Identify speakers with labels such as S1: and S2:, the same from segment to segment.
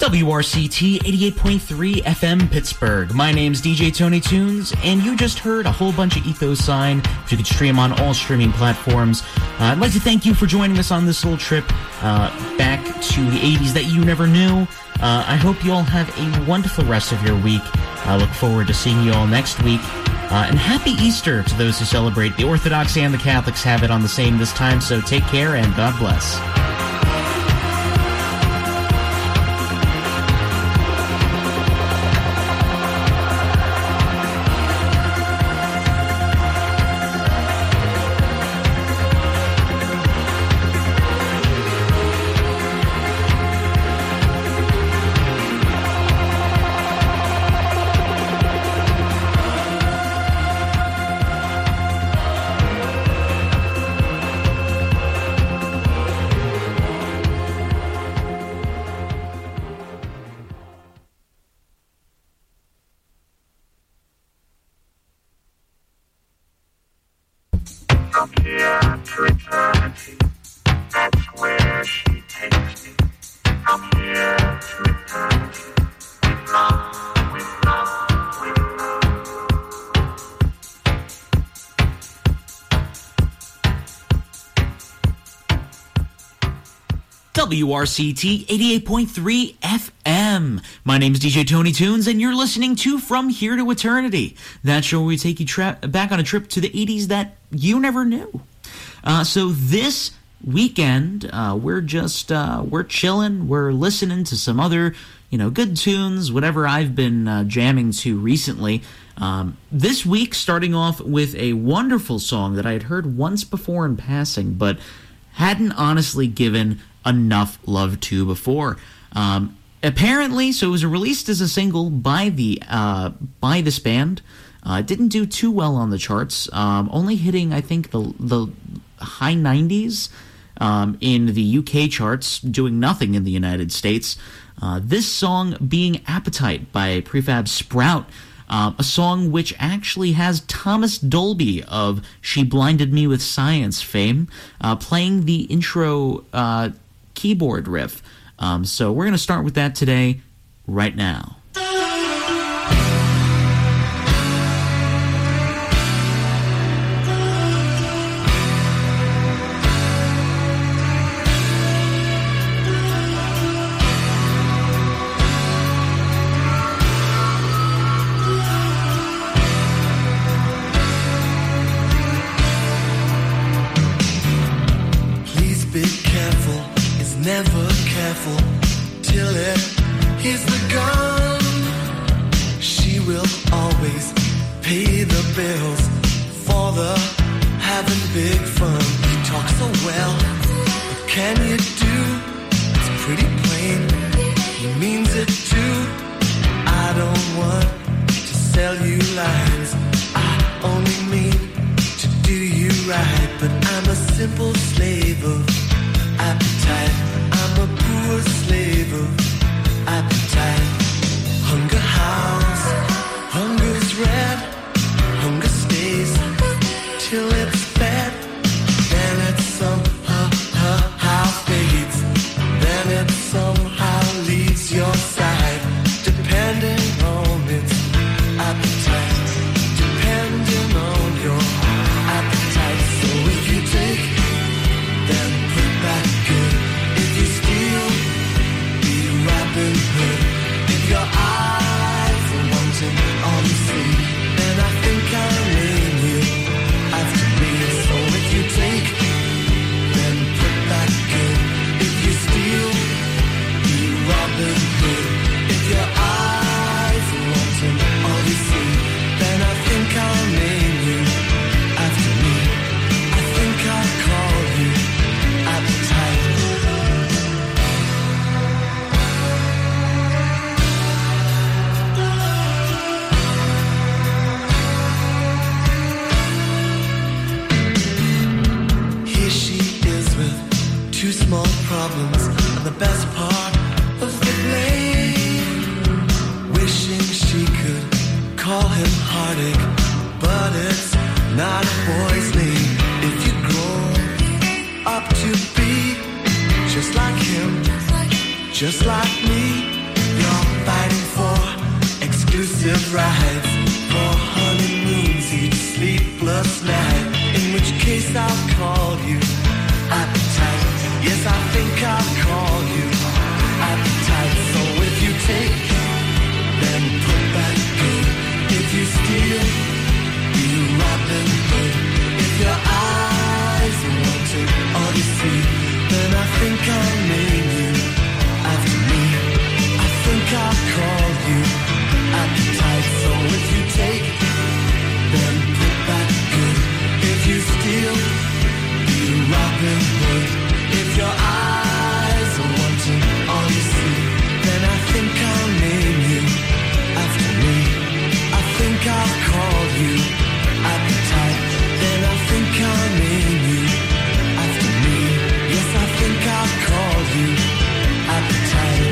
S1: WRCT 88.3 FM Pittsburgh. My name's DJ Tony Tunes, and you just heard a whole bunch of Ethos Sign, which you can stream on all streaming platforms. I'd like to thank you for joining us on this little trip back to the 80s that you never knew. I hope you all have a wonderful rest of your week. I look forward to seeing you all next week. And happy Easter to those who celebrate. The Orthodox and the Catholics have it on the same this time, so take care and God bless. WRCT 88.3 FM. My name is DJ Tony Tunes, and you're listening to From Here to Eternity. That show where we take you back on a trip to the 80s that you never knew. So this weekend, we're chilling, we're listening to some other, good tunes, whatever I've been jamming to recently. This week, starting off with a wonderful song that I had heard once before in passing, but hadn't honestly given enough love to before. Apparently, so it was released as a single by this band. It didn't do too well on the charts, only hitting, I think, the high 90s in the UK charts, doing nothing in the United States. This song being Appetite by Prefab Sprout, a song which actually has Thomas Dolby of She Blinded Me with Science fame playing the intro keyboard riff. So we're going to start with that today, right now.
S2: Never careful till it hits the gun. She will always pay the bills for the having big fun. You talk so well, what can you do? It's pretty plain, he means it too. I don't want to sell you lines, I only mean to do you right. But I'm a simple slave of appetite. I'm a poor slave of appetite. Hunger howls, hunger's red, hunger stays till it's fed. Then it somehow fades, then it somehow leaves your side, depending on its appetite, depending on your appetite. So if you take, then put back good. If you steal, be Robin Hood. If your eyes are wanting all you see, then I think I'll name you after me. So if you take, then put back good. If you steal, be Robin Hood. If your eyes are wanting all you see, then I think I'll name you after me. I think I'll call you Appetite. Here she is with two small problems and the best part of the blame. Wishing she could call him heartache, but it's not a boy's name. If you grow up to be just like him, just like me, fighting for exclusive rides, for honeymoons each sleepless night. In which case I'll call you appetite. Yes, I think I'll call you appetite. So if you take, then put back good. If you steal, you Robin Hood. If your eyes are wanted or deceit, then I think I'll name you after me. I think I'll call you appetite. So if you take, then put back good. If you steal, you Robin Hood. If your eyes are wanting all you see, then I think I'll name you after me. I think I'll call you appetite. Then I think I'll name you after me. Yes, I think I'll call you appetite.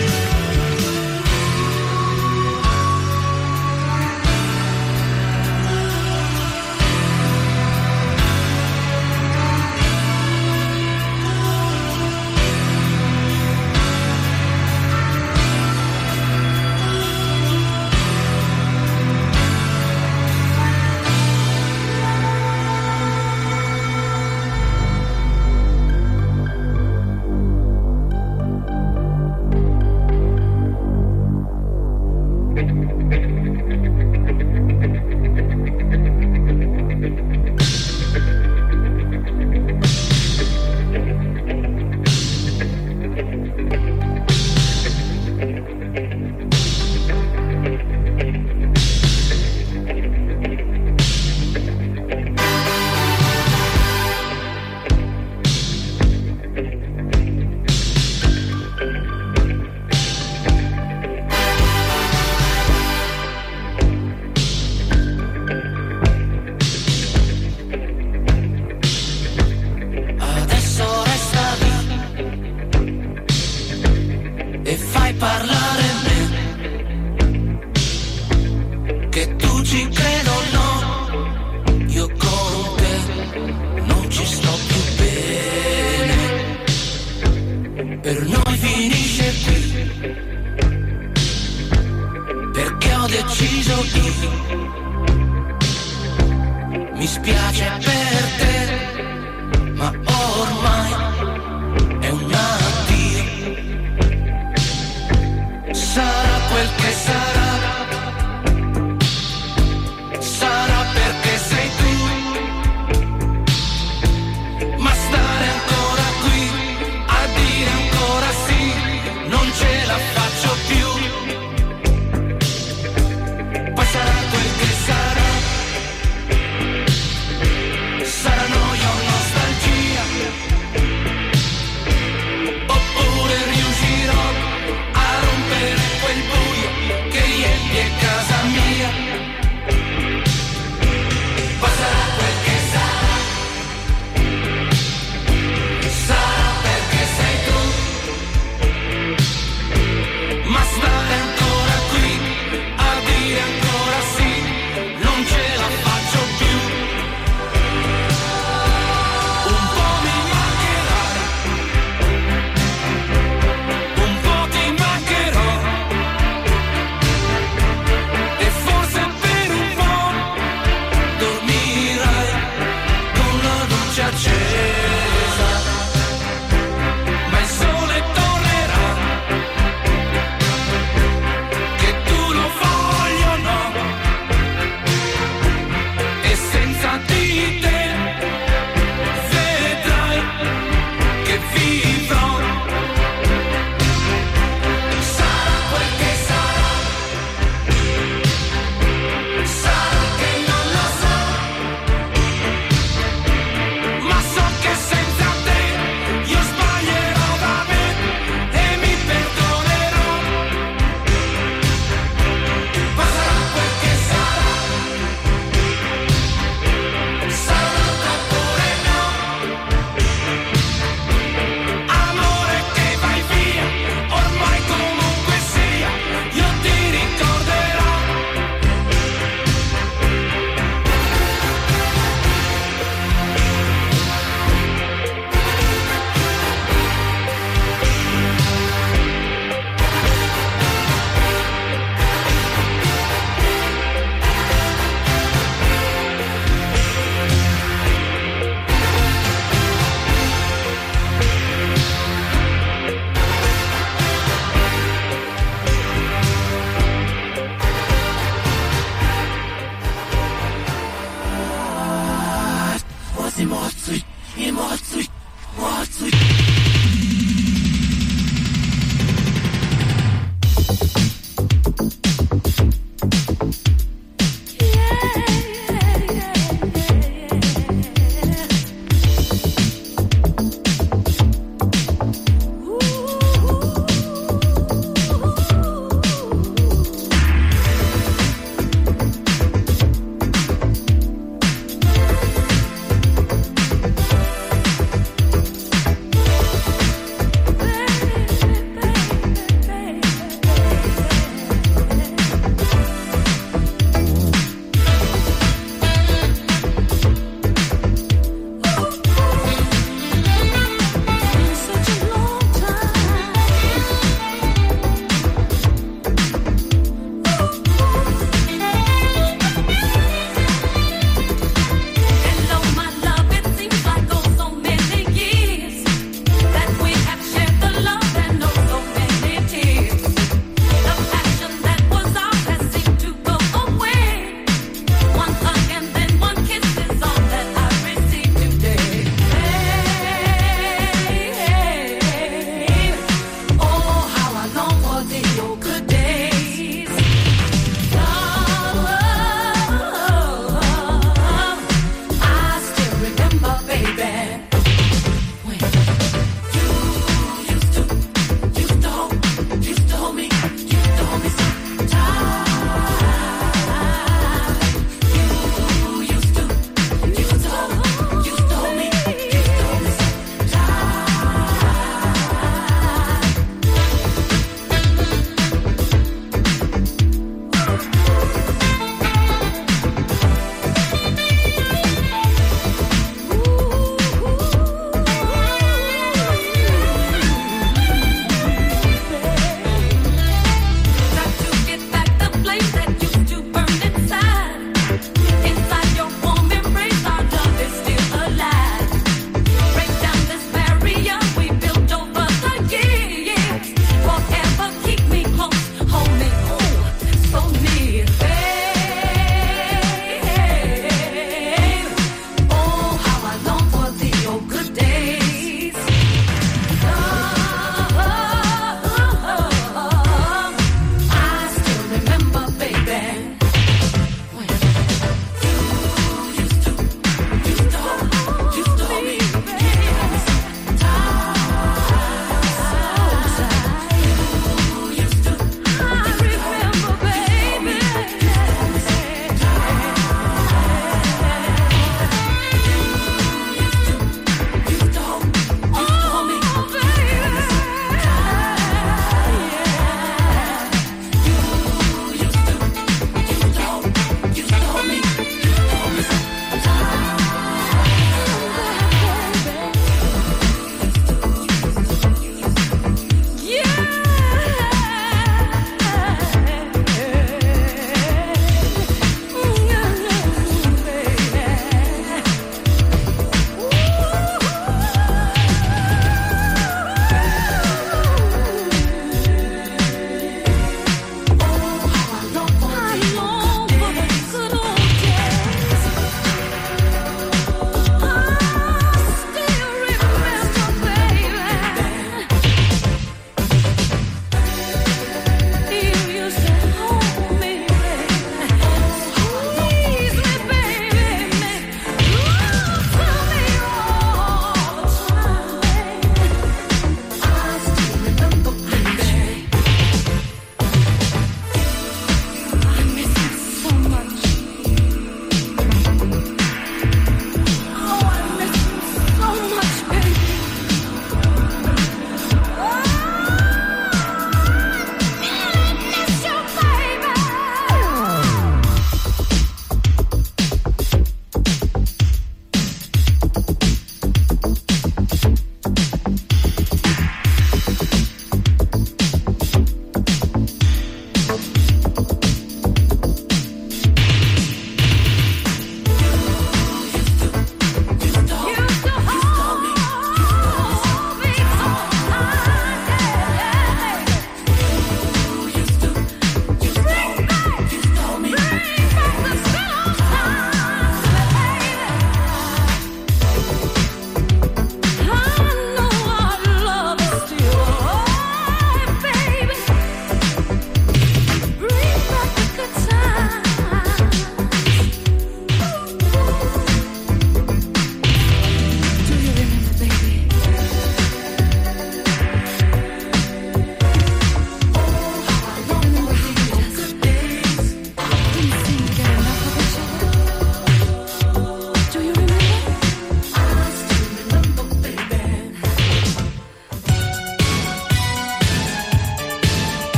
S3: Sarà noia o nostalgia,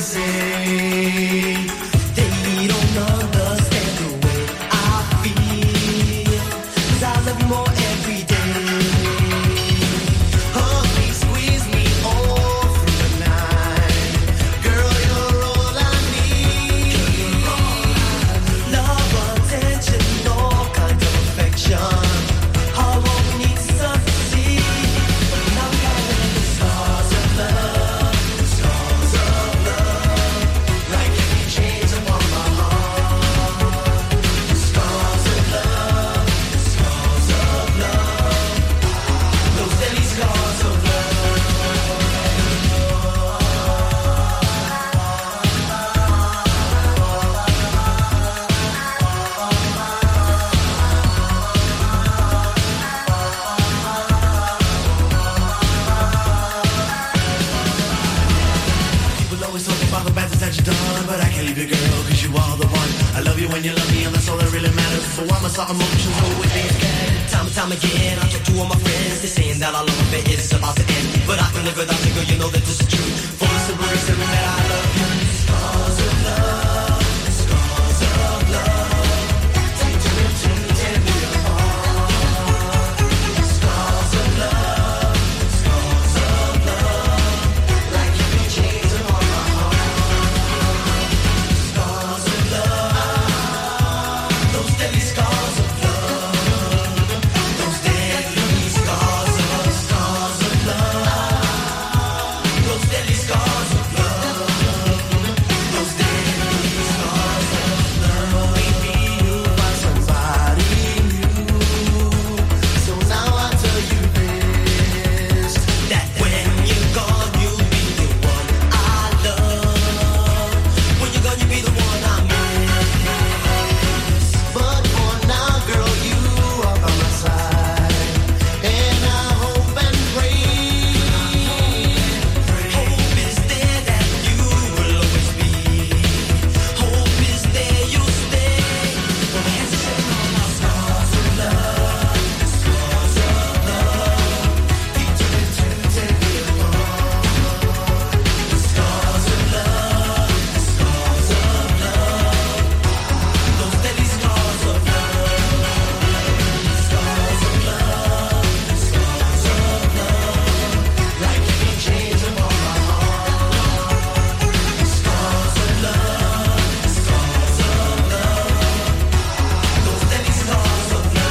S2: say they don't understand the way I feel, 'cause I love you more every day. Hug me, squeeze me all through the night. Girl, you're all I need. Love, attention, all kinds of affection. All what we need to succeed. Now we gotta let the stars of love, stars of love, like heavy chains upon my heart. Stars of love, those deadly scars of love. People always talk about the bad things that you've done, but I can't leave you, girl, 'cause you are the one. I love you when you love me, and that's all that really matters. So why must our emotions always be scared? Time and time again, I talk to all my friends. They're saying that our love affair is about to end, but I can live without you, girl, you know that this is true. For the simple reason that I love you. Scars of love, scars of love, take to me to tear me apart. Scars of love, like heavy chains upon my heart. Scars of love, those deadly scars of love, those deadly scars of love, scars of love, those deadly scars of love, those deadly scars of love. Maybe you'll find somebody new. So now I tell you this, that when you're gone, you'll be the one I love. When you're gone, you'll be the one I miss. But for now, girl, you are by my side, and I hope and pray. Hope is there that you will always be. Hope is there you'll stay. When my hands are shaking on my scars of love, keep turning to tear me apart. The scars of love, those deadly scars of love, scars of love, like heavy chains upon my heart. Scars of love, those deadly scars of love.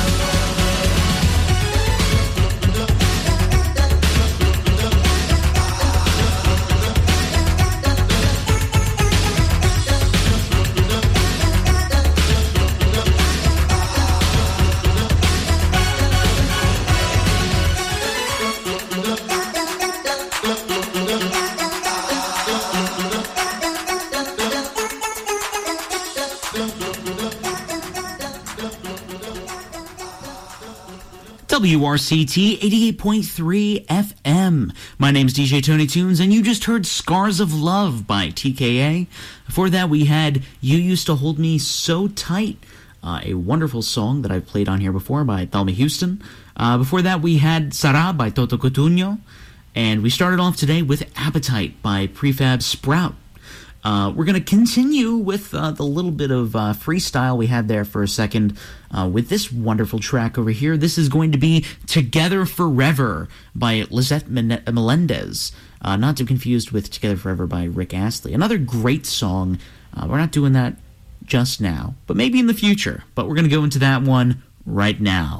S1: WRCT 88.3 FM. My name's DJ Tony Tunes, and you just heard Scars of Love by TKA. Before that, we had You Used to Hold Me So Tight, a wonderful song that I've played on here before by Thelma Houston. Before that, we had Sarah by Toto Cutugno, and we started off today with Appetite by Prefab Sprout. We're going to continue with the little bit of freestyle we had there for a second with this wonderful track over here. This is going to be Together Forever by Lizette Melendez. Not to be confused with Together Forever by Rick Astley. Another great song. We're not doing that just now, but maybe in the future. But we're going to go into that one right now.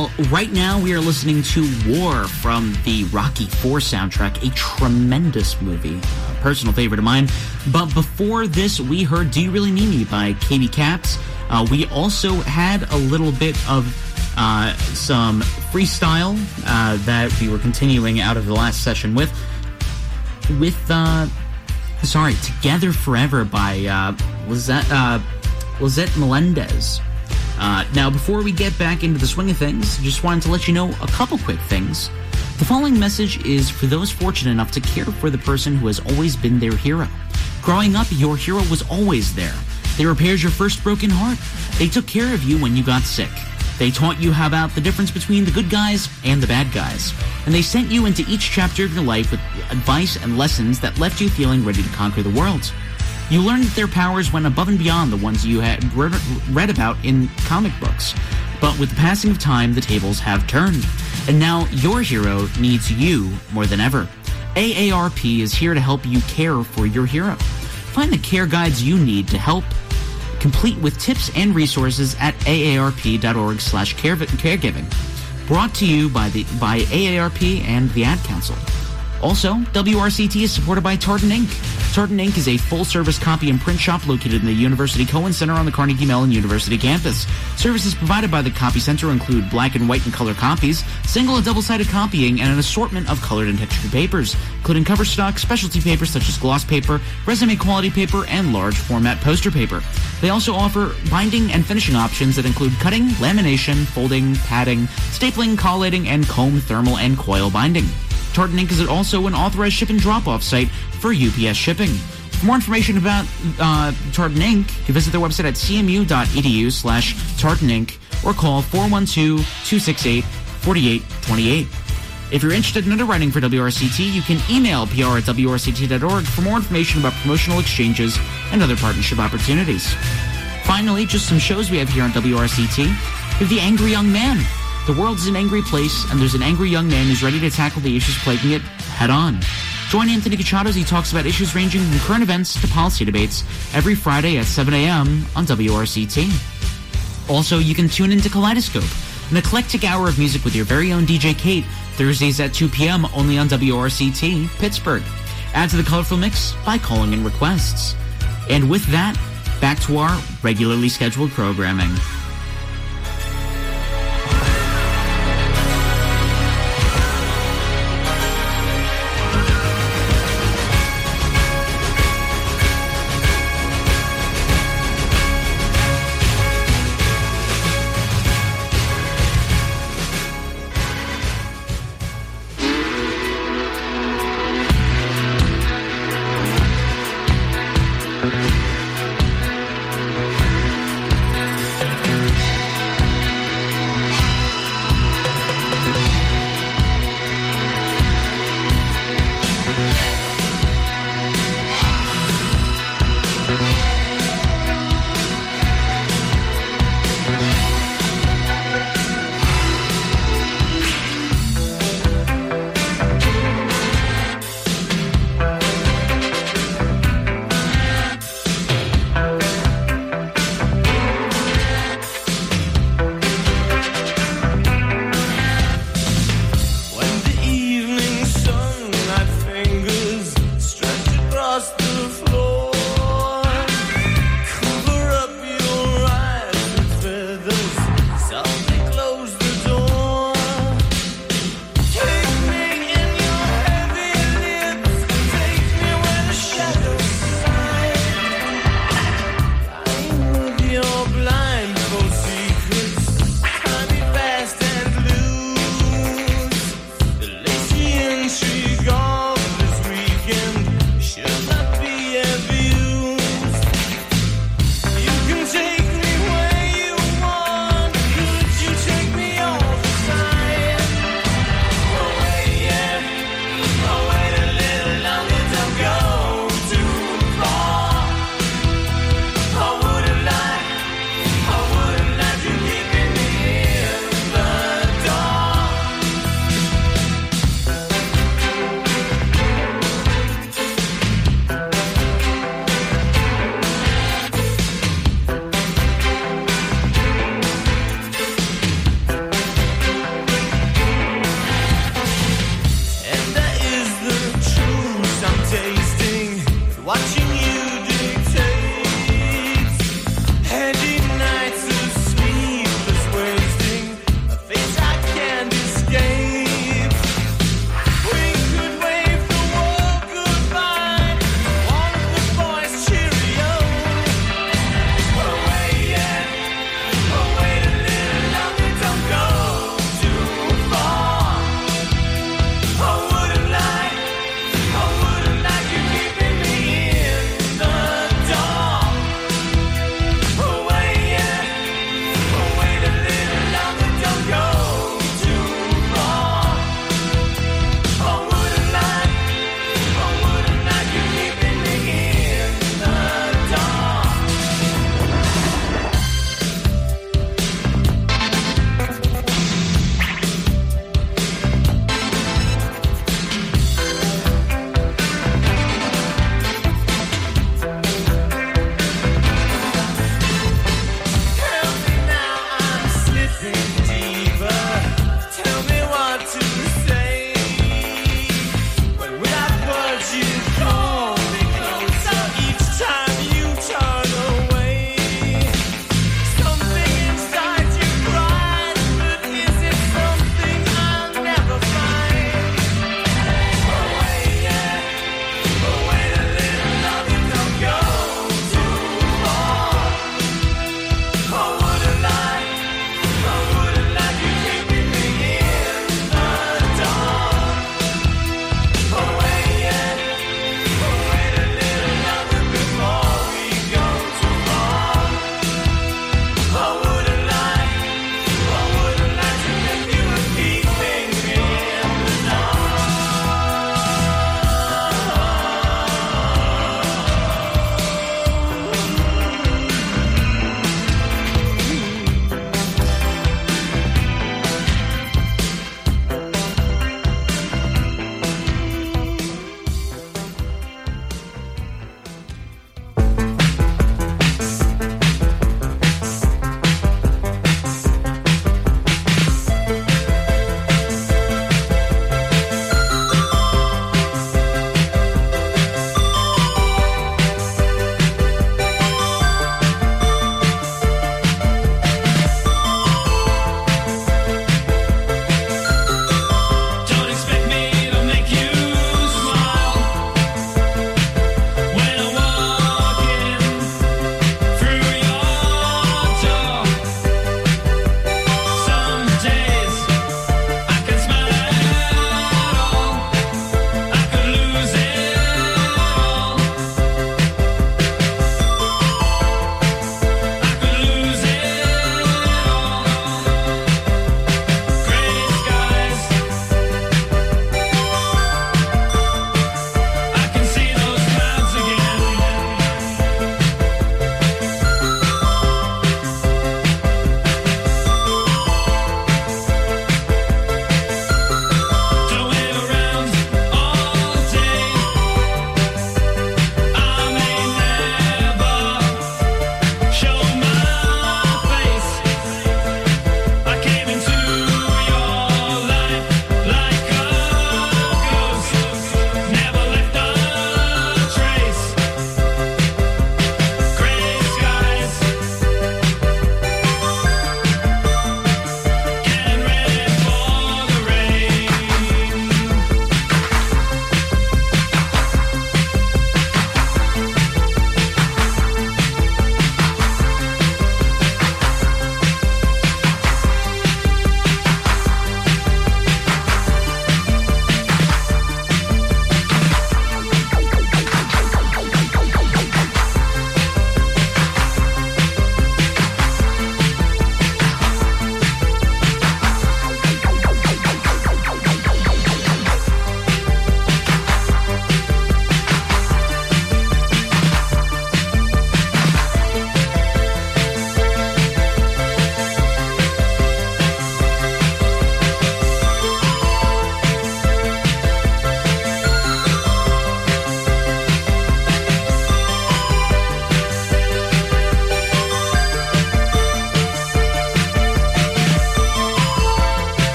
S1: Well, right now we are listening to War from the Rocky IV soundtrack, a tremendous movie, a personal favorite of mine. But before this, we heard Do You Really Need Me by Katie Katz. We also had a little bit of some freestyle that we were continuing out of the last session with Together Forever by Lizette Melendez. Now, before we get back into the swing of things, just wanted to let you know a couple quick things. The following message is for those fortunate enough to care for the person who has always been their hero. Growing up, your hero was always there. They repaired your first broken heart. They took care of you when you got sick. They taught you about the difference between the good guys and the bad guys. And they sent you into each chapter of your life with advice and lessons that left you feeling ready to conquer the world. You learned that their powers went above and beyond the ones you had read about in comic books. But with the passing of time, the tables have turned. And now your hero needs you more than ever. AARP is here to help you care for your hero. Find the care guides you need to help, complete with tips and resources at aarp.org/caregiving. Brought to you by AARP and the Ad Council. Also, WRCT is supported by Tartan Inc. Tartan Inc. is a full-service copy and print shop located in the University Cohen Center on the Carnegie Mellon University campus. Services provided by the Copy Center include black and white and color copies, single and double-sided copying, and an assortment of colored and textured papers, including cover stock, specialty papers such as gloss paper, resume quality paper, and large-format poster paper. They also offer binding and finishing options that include cutting, lamination, folding, padding, stapling, collating, and comb, thermal, and coil binding. Tartan Inc. is also an authorized ship and drop-off site for UPS shipping. For more information about Tartan Inc., you can visit their website at cmu.edu/Tartan Inc. or call 412-268-4828. If you're interested in underwriting for WRCT, you can email pr@wrct.org for more information about promotional exchanges and other partnership opportunities. Finally, just some shows we have here on WRCT. We have The Angry Young Man. The world is an angry place, and there's an angry young man who's ready to tackle the issues plaguing it head-on. Join Anthony Cacciato as he talks about issues ranging from current events to policy debates every Friday at 7 a.m. on WRCT. Also, you can tune into Kaleidoscope, an eclectic hour of music with your very own DJ Kate, Thursdays at 2 p.m. only on WRCT, Pittsburgh. Add to the colorful mix by calling in requests. And with that, back to our regularly scheduled programming.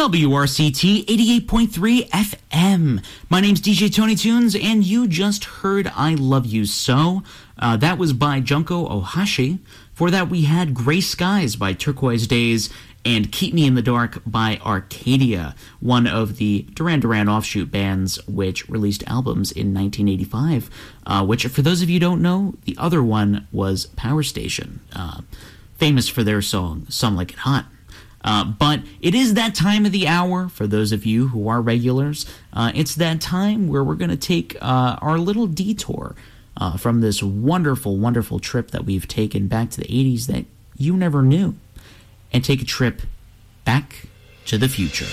S1: WRCT 88.3 FM. My name's DJ Tony Tunes, and you just heard I Love You So. That was by Junko Ohashi. For that, we had Gray Skies by Turquoise Days and Keep Me in the Dark by Arcadia, one of the Duran Duran offshoot bands which released albums in 1985, which, for those of you who don't know, the other one was Power Station, famous for their song Some Like It Hot. But it is that time of the hour, for those of you who are regulars. It's that time where we're going to take our little detour from this wonderful, wonderful trip that we've taken back to the 80s that you never knew, and take a trip back to the future.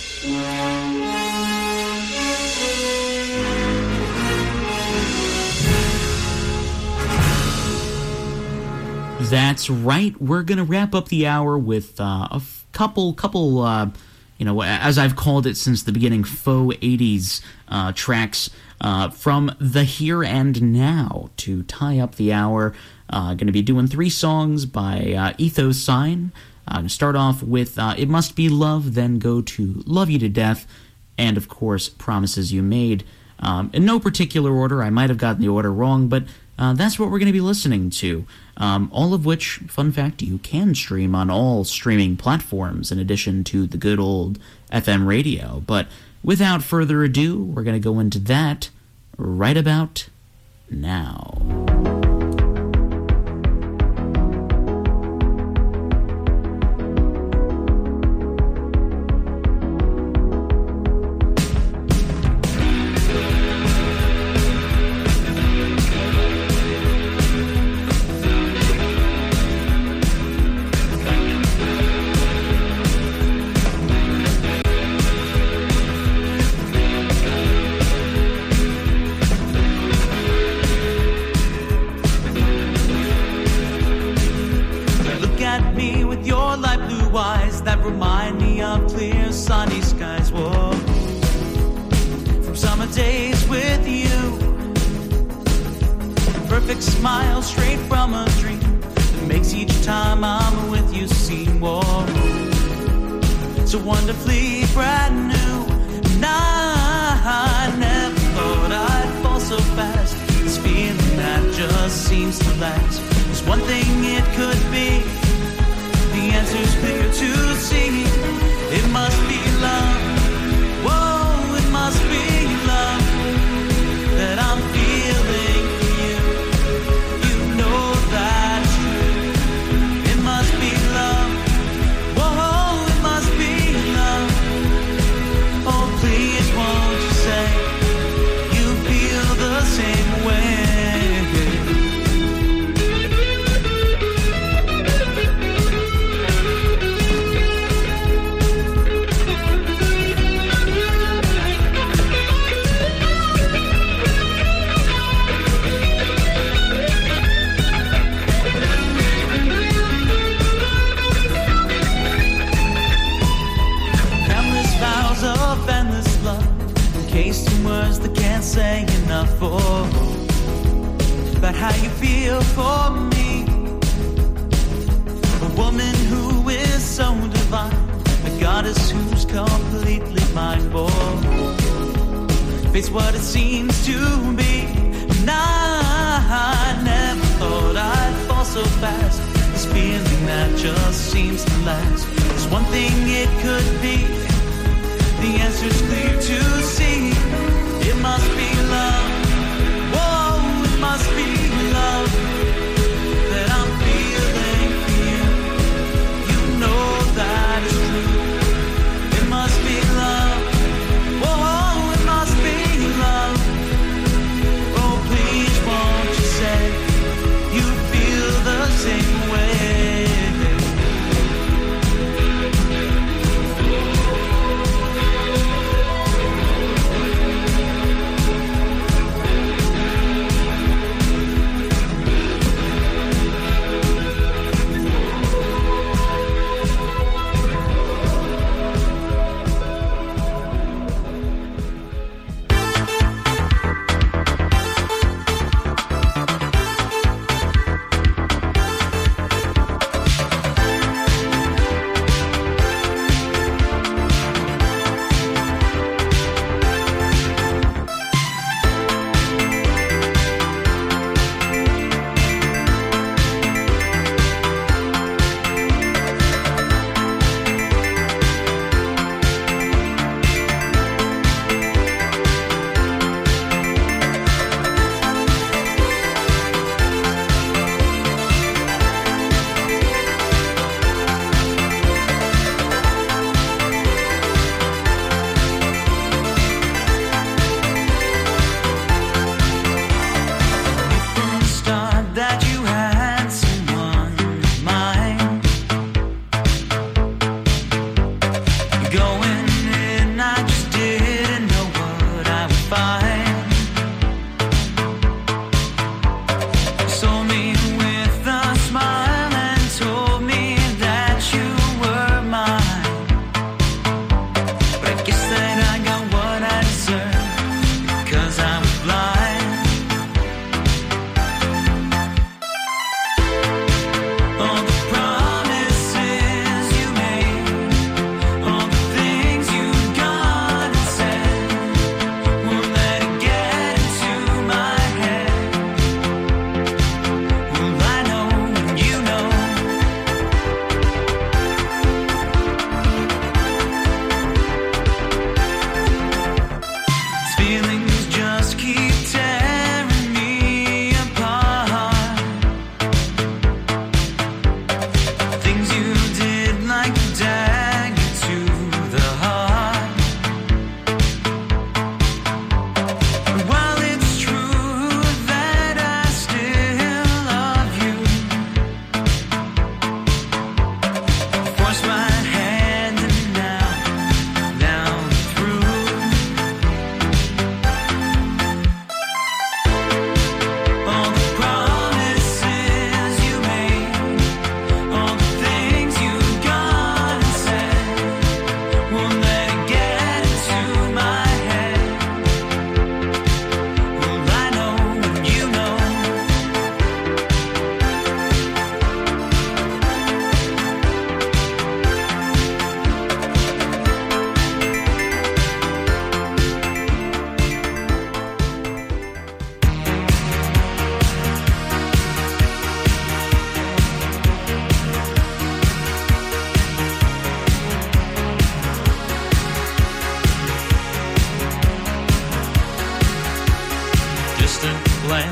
S1: That's right. We're going to wrap up the hour with a couple, as I've called it since the beginning, faux 80s tracks from the here and now to tie up the hour. Going to be doing 3 songs by Ethos Sign. I'm going to start off with It Must Be Love, then go to Love You to Death, and of course, Promises You Made. In no particular order. I might have gotten the order wrong, but that's what we're going to be listening to. All of which, fun fact, you can stream on all streaming platforms in addition to the good old FM radio. But without further ado, we're going to go into that right about now.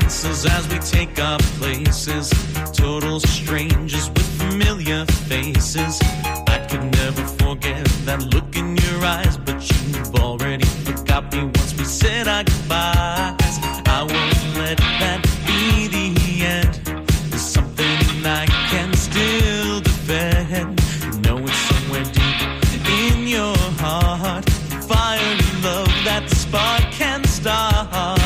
S3: faces as we take our places. Total strangers with familiar faces. I could never forget that look in your eyes, but you've already forgot me once we said our goodbyes. I won't let that be the end. There's something I can still defend. Know it's somewhere deep in your heart. Fire and love that the spark can start.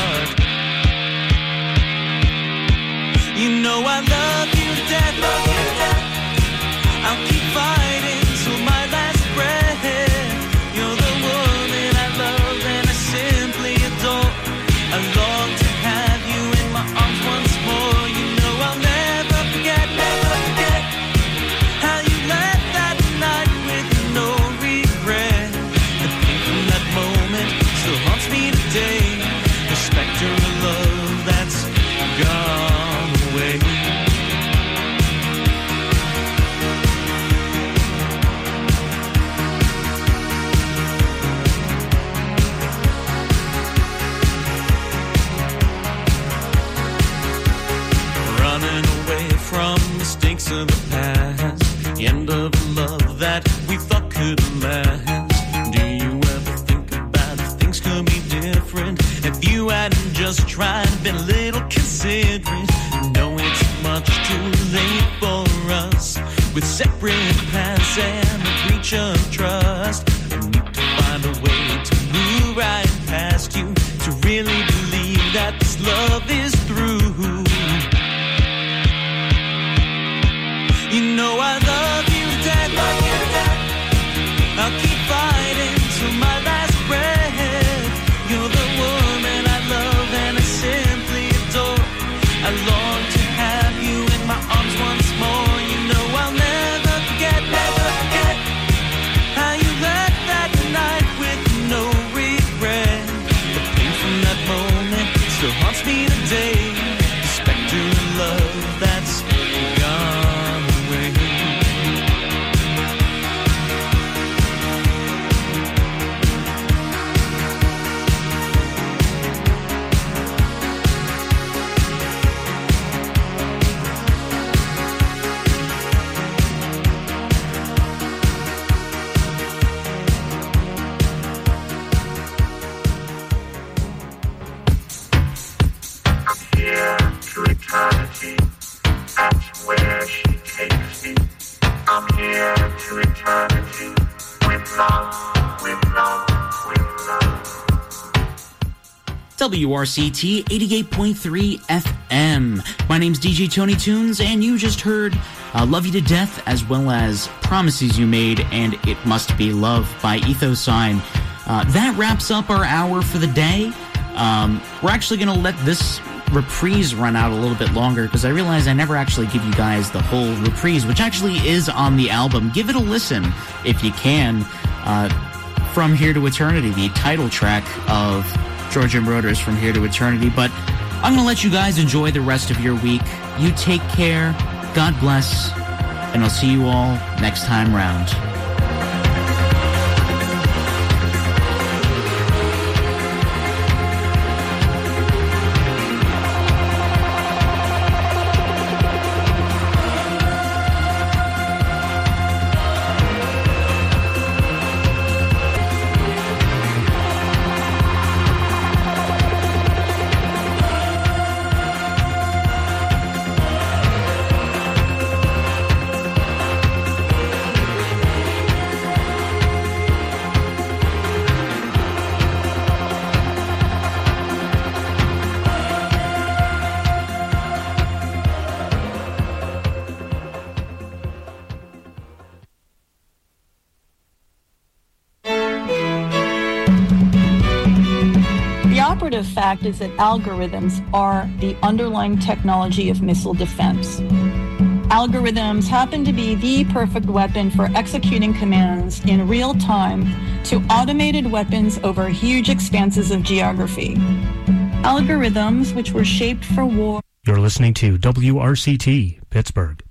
S3: You know I love you to death, love you to death. I'll keep fighting till my last breath. You're the woman I love and I simply adore. I long to have you in my arms once more. You know I'll never forget how you left that night with no regret. The pain from that moment still haunts me today. The specter of love that's gone away. Running away from mistakes of the past, the end of love that we thought could last. Do you ever think about if things could be different? If you hadn't just tried, been a little considerate. No, it's much too late for us. With separate paths and a breach of trust, I need to find a way to move right past you, to really believe that this love is through. You know I love you to death, love you to death. I'll keep fighting till my last breath. You're the woman I love and I simply adore. I long to have you in my arms once more. You know I'll never forget how you left that night with no regret. The pain from that moment still haunts me today. The specter of love that's gone away.
S4: Here to eternity, that's where she takes me. I'm here to eternity, with love, with love, with love.
S1: WRCT 88.3 FM. My name's DJ Tony Tunes, and you just heard Love You to Death, as well as Promises You Made and It Must Be Love by Ethosine. That wraps up our hour for the day. We're actually going to let this reprise run out a little bit longer because I realize I never actually give you guys the whole reprise, which actually is on the album. Give it a listen if you can. From Here to Eternity, the title track of Georgia Moroder's From Here to Eternity. But I'm going to let you guys enjoy the rest of your week. You take care. God bless. And I'll see you all next time round.
S5: operative fact is that algorithms are the underlying technology of missile defense. Algorithms happen to be the perfect weapon for executing commands in real time to automated weapons over huge expanses of geography. Algorithms which were shaped for war.
S6: You're listening to WRCT, Pittsburgh.